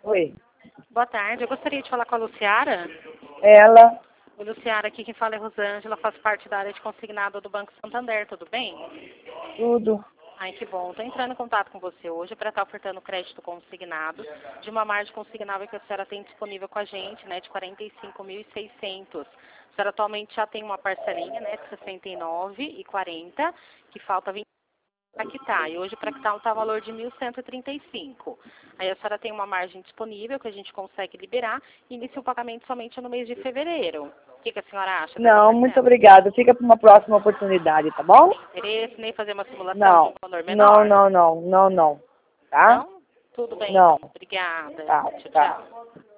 Oi. Boa tarde, eu gostaria de falar com a Luciara. Ela. Oi, Luciara, aqui quem fala é Rosângela, faço parte da área de consignado do Banco Santander, tudo bem? Tudo. Ai, que bom. Estou entrando em contato com você hoje para estar ofertando crédito consignado de uma margem consignável que a senhora tem disponível com a gente, né, de 45.600. A senhora atualmente já tem uma parcelinha, né, de 69,40, que falta 20 para quitar. E hoje para quitar está o valor de 1.135. Aí a senhora tem uma margem disponível que a gente consegue liberar e inicia o pagamento somente no mês de fevereiro. O que a senhora acha dessa Não, parcela? muito obrigada. Fica para uma próxima oportunidade, tá bom? Interesse, nem fazer uma simulação de um Não. valor Não, menor? não, não. Não, não. Tá? Não? Tudo bem, Não. então. Obrigada. Tá, Tchau, tá. tchau.